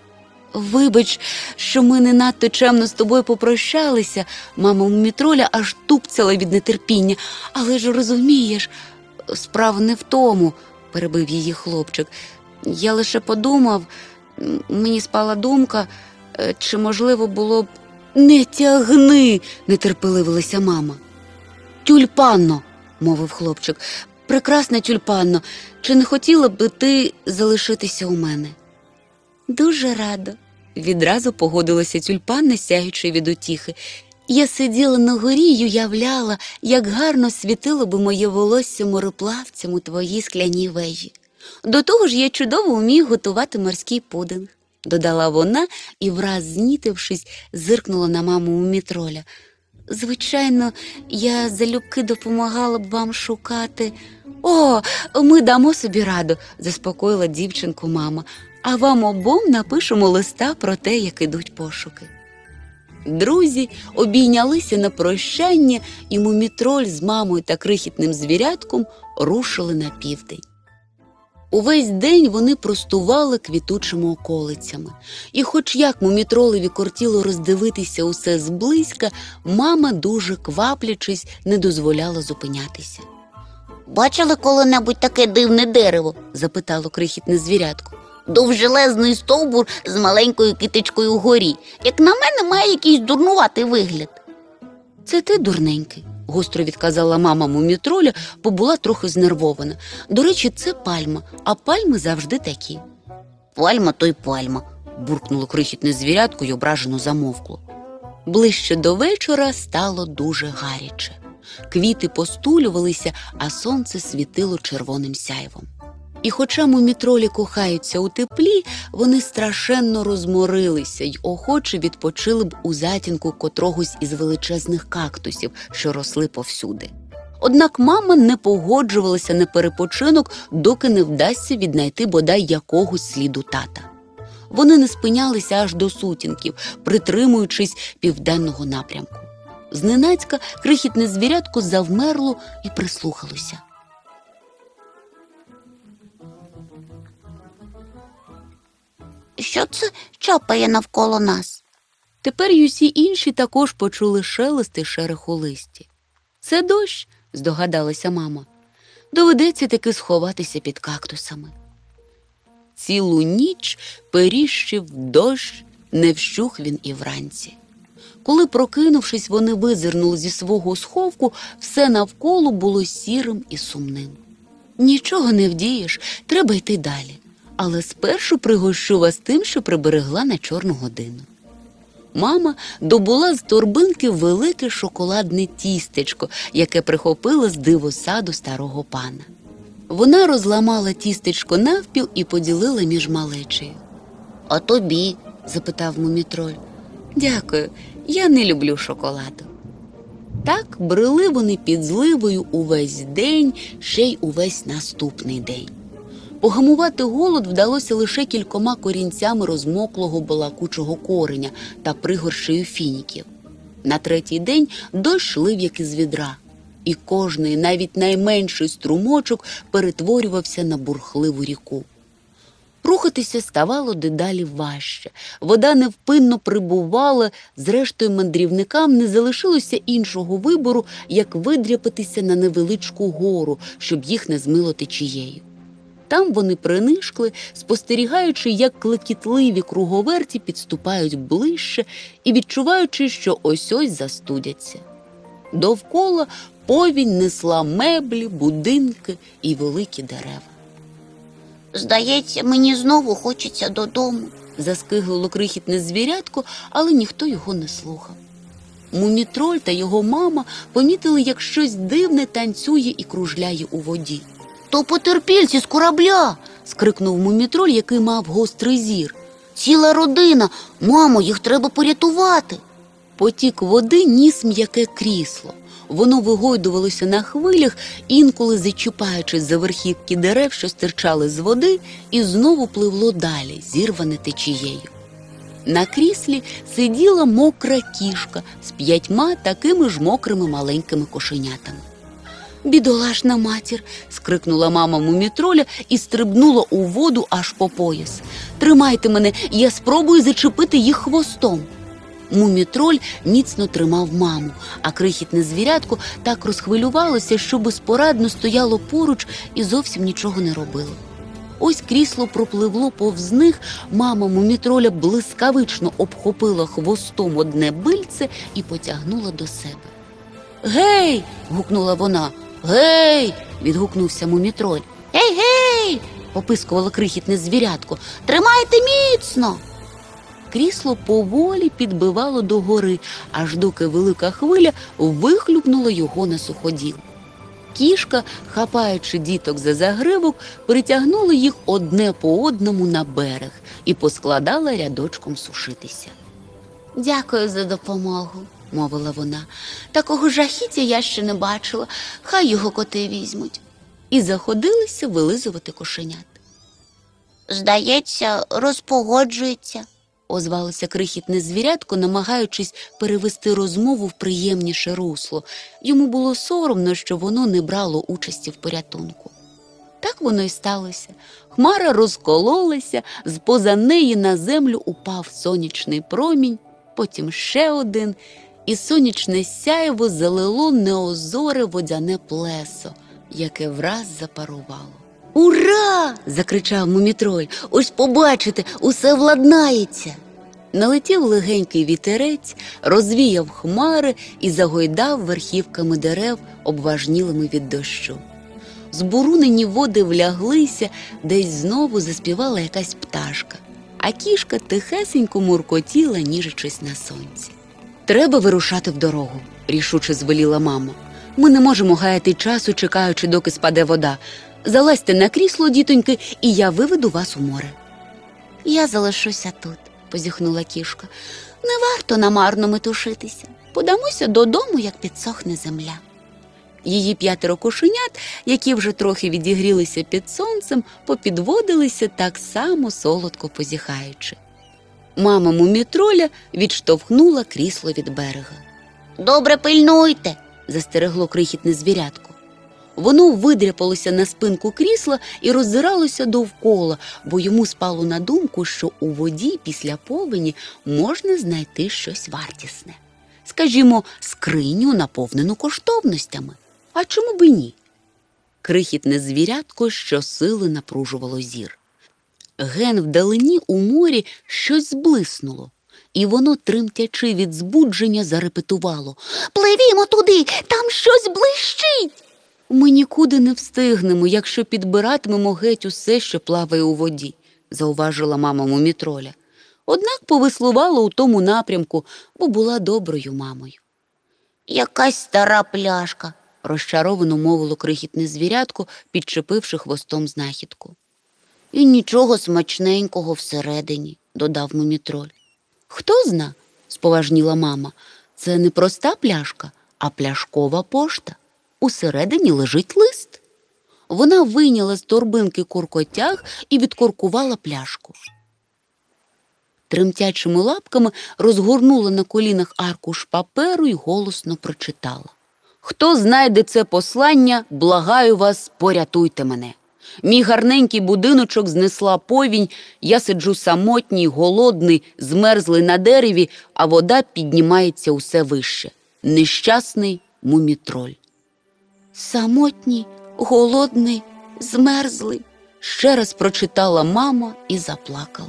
«Вибач, що ми не надто чемно з тобою попрощалися», – мама мумітроля аж тупцяла від нетерпіння. «Але ж розумієш, справа не в тому», – перебив її хлопчик. «Я лише подумав, мені спала думка, чи можливо було б…» «Не тягни!» – нетерпеливилася мама. «Тюльпанно!» – мовив хлопчик. «Прекрасна тюльпанно, чи не хотіла б ти залишитися у мене?» «Дуже радо», – відразу погодилася тюльпанна, сяючи від утіхи. «Я сиділа на горі й уявляла, як гарно світило би моє волосся мореплавцям у твоїй скляній вежі. До того ж я чудово вмію готувати морський пудинг», – додала вона і, враз знітившись, зиркнула на маму мумітроля. «Звичайно, я залюбки допомагала б вам шукати…» «О, ми дамо собі раду», – заспокоїла дівчинку мама. «А вам обом напишемо листа про те, як ідуть пошуки». Друзі обійнялися на прощання, і мумітроль з мамою та крихітним звірятком рушили на південь. Увесь день вони простували квітучими околицями. І хоч як мумітролеві кортіло роздивитися усе зблизька, мама, дуже кваплячись, не дозволяла зупинятися. Бачили коли-небудь таке дивне дерево? Запитало крихітне звірятко. Довжелезний стовбур з маленькою китичкою вгорі. Як на мене, має якийсь дурнуватий вигляд. Це ти, дурненький, гостро відказала мама мумітроля, бо була трохи знервована. До речі, це пальма, а пальми завжди такі. Пальма то й пальма. Буркнуло крихітне звірятко й ображено замовкло. Ближче до вечора стало дуже гаряче. Квіти постулювалися, а сонце світило червоним сяйвом. І хоча мумітролі кохаються у теплі, вони страшенно розморилися й охоче відпочили б у затінку котрогось із величезних кактусів, що росли повсюди. Однак мама не погоджувалася на перепочинок, доки не вдасться віднайти бодай якогось сліду тата. Вони не спинялися аж до сутінків, притримуючись південного напрямку. Зненацька крихітне звірятко завмерло і прислухалося. Що це чапає навколо нас? Тепер й усі інші також почули шелест і шерох у листі. «Це дощ», – здогадалася мама. «Доведеться таки сховатися під кактусами». Цілу ніч періщив дощ, не вщух він і вранці. Коли, прокинувшись, вони визирнули зі свого сховку, все навколо було сірим і сумним. «Нічого не вдієш, треба йти далі. Але спершу пригощу вас тим, що приберегла на чорну годину». Мама добула з торбинки велике шоколадне тістечко, яке прихопила з дивосаду старого пана. Вона розламала тістечко навпіл і поділила між малечею. А тобі? Запитав мумітроль. «Дякую, я не люблю шоколаду». Так брели вони під зливою увесь день, ще й увесь наступний день. Погамувати голод вдалося лише кількома корінцями розмоклого балакучого кореня та пригоршею фініків. На третій день дощ лив як із відра, і кожний, навіть найменший струмочок перетворювався на бурхливу ріку. Рухатися ставало дедалі важче, вода невпинно прибувала, зрештою мандрівникам не залишилося іншого вибору, як видряпатися на невеличку гору, щоб їх не змило течією. Там вони принишкли, спостерігаючи, як клекітливі круговерті підступають ближче і відчуваючи, що ось-ось застудяться. Довкола повінь несла меблі, будинки і великі дерева. Здається, мені знову хочеться додому. Заскиглило крихітне звірятко, але ніхто його не слухав. Мумітроль та його мама помітили, як щось дивне танцює і кружляє у воді. То потерпільці з корабля, Скрикнув мумітроль, який мав гострий зір. ціла родина. Мамо, їх треба порятувати. Потік води ніс м'яке крісло. Воно вигойдувалося на хвилях, інколи зачіпаючись за верхівки дерев, що стирчали з води, і знову пливло далі, зірване течією. На кріслі сиділа мокра кішка з 5 такими ж мокрими маленькими кошенятами. «Бідолашна матір!» – скрикнула мама мумітроля і стрибнула у воду аж по пояс. «Тримайте мене, я спробую зачепити їх хвостом!» Мумітроль міцно тримав маму, а крихітне звірятко так розхвилювалося, що безпорадно стояло поруч і зовсім нічого не робило. Ось крісло пропливло повз них, мама мумітроля блискавично обхопила хвостом одне бильце і потягнула до себе. «Гей!» – гукнула вона. «Гей!» – відгукнувся мумітроль. Гей-гей! Попискувало крихітне звірятко. Тримайте міцно! Крісло поволі підбивало догори, аж доки велика хвиля вихлюпнула його на суходіл. Кішка, хапаючи діток за загривок, притягнула їх одне по одному на берег і поскладала рядочком сушитися. Дякую за допомогу, мовила вона. Такого жахіття я ще не бачила. Хай його коти візьмуть. І заходилися вилизувати кошенят. Здається, розпогоджується. Озвалося крихітне звірятко, намагаючись перевести розмову в приємніше русло. Йому було соромно, що воно не брало участі в порятунку. Так воно й сталося. Хмара розкололася, з-поза неї на землю упав сонячний промінь, потім ще один, і сонячне сяйво залило неозоре водяне плесо, яке враз запарувало. Ура! Закричав мумітроль. Ось побачите, усе владнається. Налетів легенький вітерець, розвіяв хмари і загойдав верхівками дерев, обважнілими від дощу. Збурунені води вляглися, десь знову заспівала якась пташка, а кішка тихесенько муркотіла, ніжачись на сонці. «Треба вирушати в дорогу», – рішуче звеліла мама. «Ми не можемо гаяти часу, чекаючи, доки спаде вода. Залазьте на крісло, дітоньки, і я виведу вас у море». «Я залишуся тут», – позіхнула кішка. «Не варто намарно метушитися. Подамося додому, як підсохне земля». Її 5 кошенят, які вже трохи відігрілися під сонцем, попідводилися так само солодко позіхаючи. Мама мумітроля відштовхнула крісло від берега. Добре пильнуйте. Застерегло крихітне звірятко. Воно видряпалося на спинку крісла і роззиралося довкола, бо йому спало на думку, що у воді після повені можна знайти щось вартісне. Скажімо, скриню, наповнену коштовностями. А чому б і ні? Крихітне звірятко щосили напружувало зір. Ген вдалині у морі щось зблиснуло, і воно, тремтячи від збудження, зарепетувало. «Пливімо туди, там щось блищить!» «Ми нікуди не встигнемо, якщо підбиратимемо геть усе, що плаває у воді», – зауважила мама мумітроля. Однак повеслувала у тому напрямку, бо була доброю мамою. Якась стара пляшка. Розчаровано мовило крихітне звірятко, підчепивши хвостом знахідку. І нічого смачненького всередині, додав мумітроль. «Хто зна?» – споважніла мама. «Це не проста пляшка, а пляшкова пошта. Усередині лежить лист». Вона вийняла з торбинки куркотяг і відкоркувала пляшку. Тремтячими лапками розгорнула на колінах аркуш паперу й голосно прочитала. «Хто знайде це послання, благаю вас, порятуйте мене. Мій гарненький будиночок знесла повінь, я сиджу самотній, голодний, змерзлий на дереві, а вода піднімається усе вище. Нещасний мумітроль». «Самотній, голодний, змерзлий», – ще раз прочитала мама і заплакала.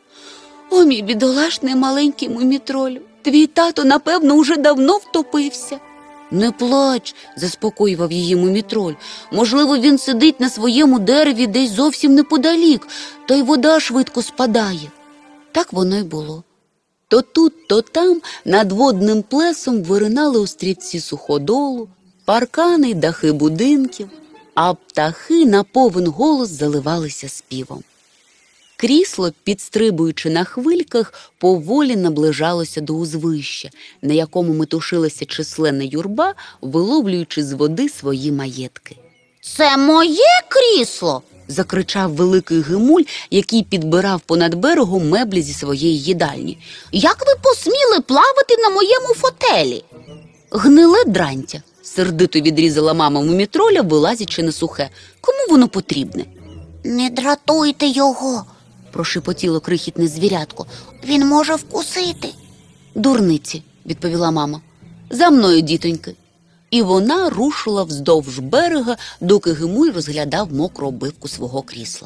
«О, мій бідолашний маленький мумітролю, твій тато, напевно, уже давно втопився». «Не плач», – заспокоював її мумітроль. «Можливо, він сидить на своєму дереві десь зовсім неподалік, та й вода швидко спадає». Так воно й було. То тут, то там над водним плесом виринали острівці суходолу, паркани й дахи будинків, а птахи на повен голос заливалися співом. Крісло, підстрибуючи на хвильках, поволі наближалося до узвища, на якому метушилася численна юрба, виловлюючи з води свої маєтки. «Це моє крісло!» – закричав великий гимуль, який підбирав понад берегом меблі зі своєї їдальні. «Як ви посміли плавати на моєму фотелі?» «Гниле дрантя!» – сердито відрізала мама мумітроля, вилазячи на сухе. «Кому воно потрібне?» «Не дратуйте його!» – прошепотіло крихітне звірятко. «Він може вкусити». «Дурниці», – відповіла мама. «За мною, дітоньки». І вона рушила вздовж берега, доки гимуль розглядав мокру обивку свого крісла.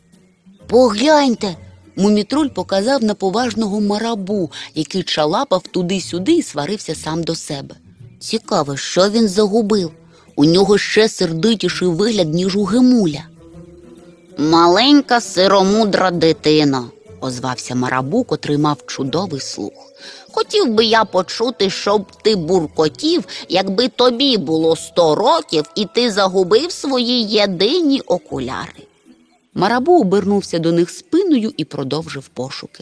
«Погляньте!» – мумітроль показав на поважного марабу, який чалапав туди-сюди і сварився сам до себе. Цікаво, що він загубив? У нього ще сердитіший вигляд, ніж у гимуля. «Маленька сиромудра дитино», – озвався марабу, котрий мав чудовий слух. «Хотів би я почути, щоб ти буркотів, якби тобі було 100 років, і ти загубив свої єдині окуляри». Марабу обернувся до них спиною і продовжив пошуки.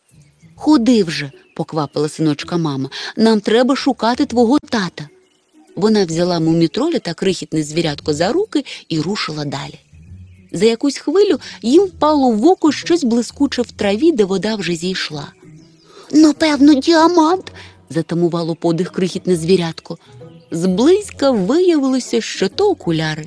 «Ходи вже», – поквапила синочка мама, – «нам треба шукати твого тата». Вона взяла мумітроля та крихітне звірятко за руки і рушила далі. За якусь хвилю їм впало в око щось блискуче в траві, де вода вже зійшла. «Напевно, діамант», – затамувало подих крихітне звірятко. Зблизька виявилося, що то окуляри.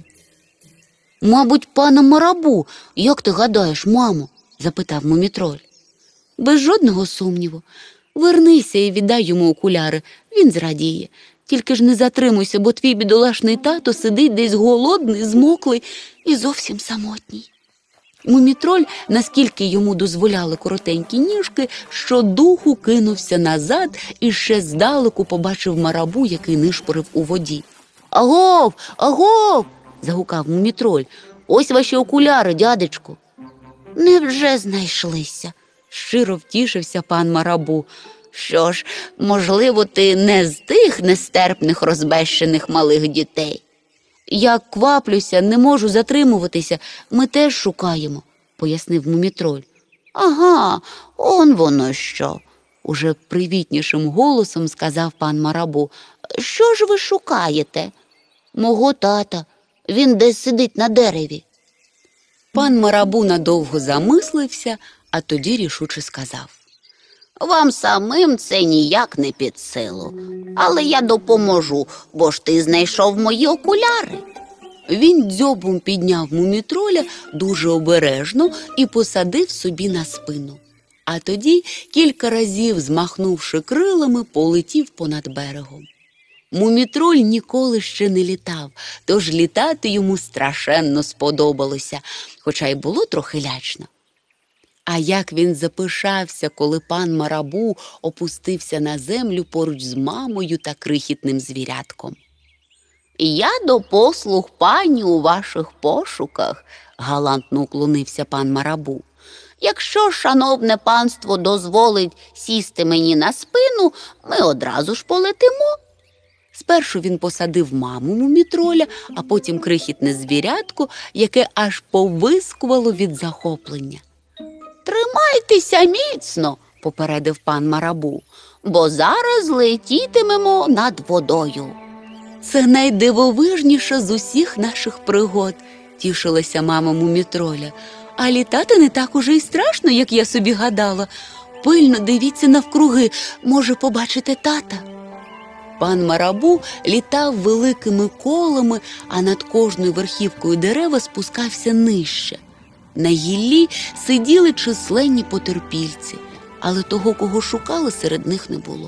«Мабуть, пана марабу. Як ти гадаєш, мамо?» – запитав мумітроль. Без жодного сумніву. Вернися і віддай йому окуляри, він зрадіє. Тільки ж не затримуйся, бо твій бідолашний тато сидить десь голодний, змоклий і зовсім самотній. Мумітроль, наскільки йому дозволяли коротенькі ніжки, щодуху кинувся назад і ще здалеку побачив Марабу, який нишпорив у воді. Агов, агов! Загукав Мумітроль. Ось ваші окуляри, дядечку. Невже знайшлися? Щиро втішився пан Марабу. Що ж, можливо, ти не з тих нестерпних розбещених малих дітей. Я кваплюся, не можу затримуватися, ми теж шукаємо, пояснив Мумітроль. Ага, он воно що. Уже привітнішим голосом сказав пан Марабу. Що ж ви шукаєте? Мого тата. Він десь сидить на дереві. Пан Марабу надовго замислився, а тоді рішуче сказав. Вам самим це ніяк не під силу. Але я допоможу, бо ж ти знайшов мої окуляри. Він дзьобом підняв Мумітроля дуже обережно і посадив собі на спину. А тоді, кілька разів змахнувши крилами, полетів понад берегом. Мумітроль ніколи ще не літав, тож літати йому страшенно сподобалося, хоча й було трохи лячно. А як він запишався, коли пан Марабу опустився на землю поруч з мамою та крихітним звірятком. Я до послуг пані у ваших пошуках, галантно уклонився пан Марабу. Якщо шановне панство дозволить сісти мені на спину, ми одразу ж полетимо. Спершу він посадив маму Мумітроля, а потім крихітне звірятко, яке аж повискувало від захоплення. Тримайтеся міцно, попередив пан Марабу, бо зараз летітимемо над водою. Це найдивовижніша з усіх наших пригод, тішилася мама Мумітроля. А літати не так уже й страшно, як я собі гадала. Пильно дивіться навкруги, може, побачите тата. Пан Марабу літав великими колами, а над кожною верхівкою дерева спускався нижче. На гіллі сиділи численні потерпільці, але того, кого шукали, серед них не було.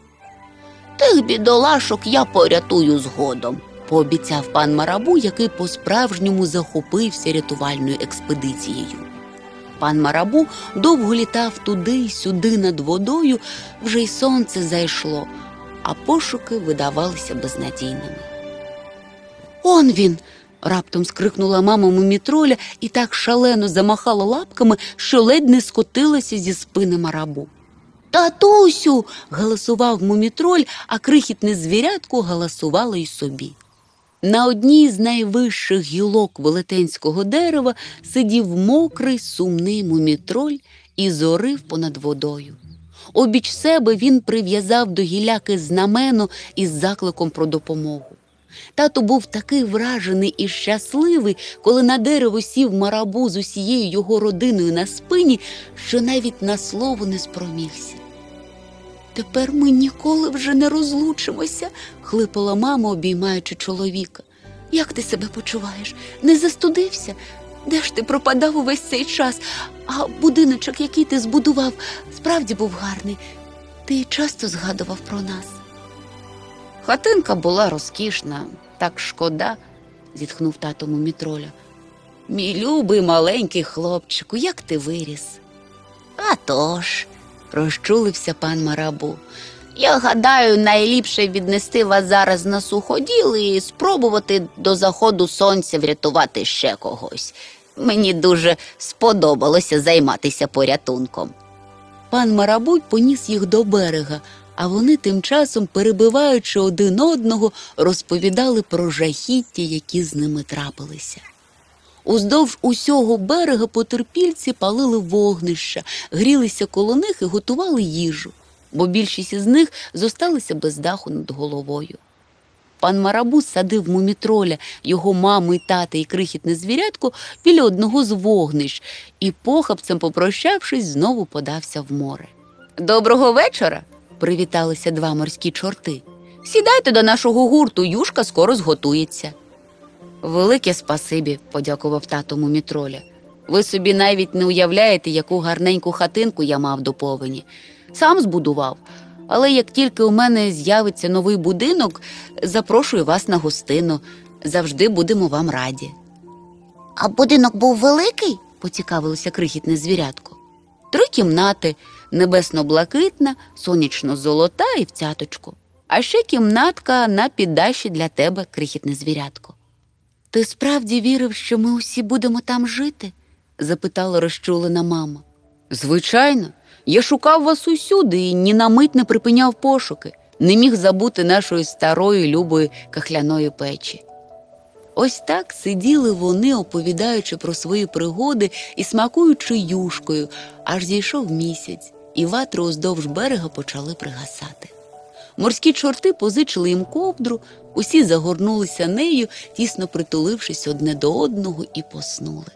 Тих бідолашок я порятую згодом, пообіцяв пан Марабу, який по-справжньому захопився рятувальною експедицією. Пан Марабу довго літав туди й сюди над водою, вже й сонце зайшло, а пошуки видавалися безнадійними. «Он він!» – раптом скрикнула мама Мумітроля і так шалено замахала лапками, що ледь не скотилася зі спини Марабу. «Татусю!» – галасував Мумітроль, а крихітне звірятко галасувало й собі. На одній з найвищих гілок велетенського дерева сидів мокрий, сумний Мумітроль і зорив понад водою. Обіч себе він прив'язав до гіляки знамено із закликом про допомогу. Тато був такий вражений і щасливий, коли на дерево сів Марабу з усією його родиною на спині, що навіть на слово не спромігся. «Тепер ми ніколи вже не розлучимося», – хлипала мама, обіймаючи чоловіка. «Як ти себе почуваєш? Не застудився? Де ж ти пропадав увесь цей час? А будиночок, який ти збудував, справді був гарний. Ти часто згадував про нас?» Хатинка була розкішна, так шкода, зітхнув тато Мумітроля. «Мій любий маленький хлопчику, як ти виріс!» «А тож», – розчулився пан Марабу. «Я гадаю, найліпше віднести вас зараз на суходіл і спробувати до заходу сонця врятувати ще когось. Мені дуже сподобалося займатися порятунком». Пан Марабу поніс їх до берега, а вони тим часом, перебиваючи один одного, розповідали про жахіття, які з ними трапилися. Уздовж усього берега потерпільці палили вогнища, грілися коло них і готували їжу, бо більшість із них зосталися без даху над головою. Пан Марабу садив Мумітроля, його маму і тата і крихітне звірятко біля одного з вогнищ і, похапцем попрощавшись, знову подався в море. «Доброго вечора!» – привіталися два морські чорти. «Сідайте до нашого гурту, юшка скоро зготується». «Велике спасибі», – подякував тато Мумітроля. «Ви собі навіть не уявляєте, яку гарненьку хатинку я мав до повені. Сам збудував. Але як тільки у мене з'явиться новий будинок, запрошую вас на гостину. Завжди будемо вам раді. А будинок був великий? Поцікавилося крихітне звірятко. 3 кімнати – небесно-блакитна, сонячно-золота і в цяточку. А ще кімнатка на піддаші для тебе, крихітне звірятко. Ти справді вірив, що ми усі будемо там жити? Запитала розчулена мама. Звичайно. Я шукав вас усюди і ні на мить не припиняв пошуки. Не міг забути нашої старої любої кахляної печі. Ось так сиділи вони, оповідаючи про свої пригоди і смакуючи юшкою, аж зійшов місяць, і ватри уздовж берега почали пригасати. Морські чорти позичили їм ковдру, усі загорнулися нею, тісно притулившись одне до одного, і поснули.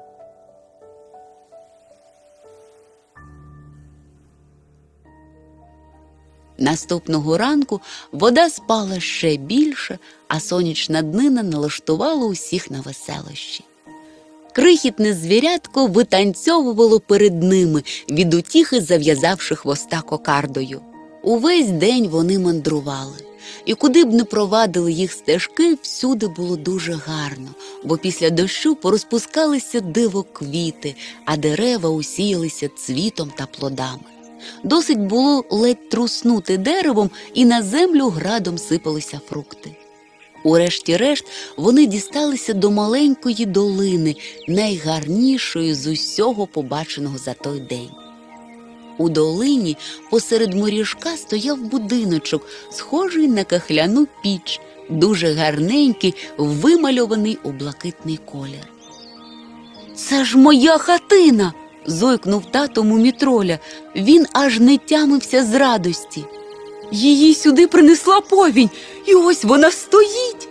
Наступного ранку вода спала ще більше, а сонячна днина налаштувала усіх на веселощі. Крихітне звірятко витанцьовувало перед ними, від утіхи зав'язавши хвоста кокардою. Увесь день вони мандрували. І куди б не провадили їх стежки, всюди було дуже гарно, бо після дощу порозпускалися дивоквіти, а дерева усіялися цвітом та плодами. Досить було ледь труснути деревом, і на землю градом сипалися фрукти. Урешті-решт вони дісталися до маленької долини, найгарнішої з усього побаченого за той день. У долині посеред моріжка стояв будиночок, схожий на кахляну піч, дуже гарненький, вимальований у блакитний колір. «Це ж моя хатина!» – зойкнув тато мумітроля. Він аж не тямився з радості. «Її сюди принесла повінь, і ось вона стоїть!»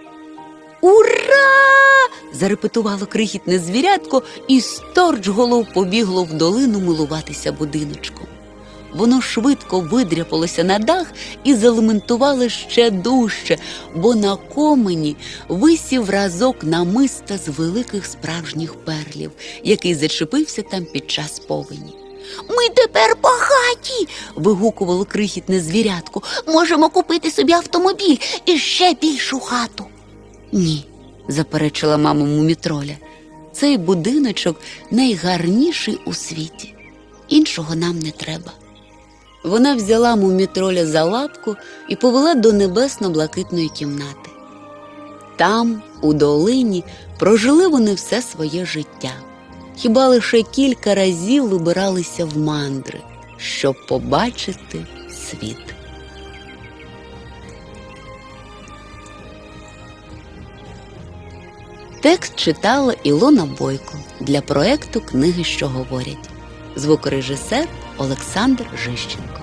«Ура!» – зарепетувало крихітне звірятко, і сторчголов побігло в долину милуватися будиночком. Воно швидко видряпалося на дах і залементувало ще дужче, бо на комені висів разок намиста з великих справжніх перлів, який зачепився там під час повені. Ми тепер багаті, вигукувало крихітне звірятко. Можемо купити собі автомобіль і ще більшу хату. «Ні», – заперечила мама мумітроля, – «цей будиночок найгарніший у світі. Іншого нам не треба». Вона взяла мумітроля за лапку і повела до небесно-блакитної кімнати. Там, у долині, прожили вони все своє життя. Хіба лише кілька разів вибиралися в мандри, щоб побачити світ. Текст читала Ілона Бойко для проекту «Книги, що говорять». Звукорежисер Олександр Жищенко.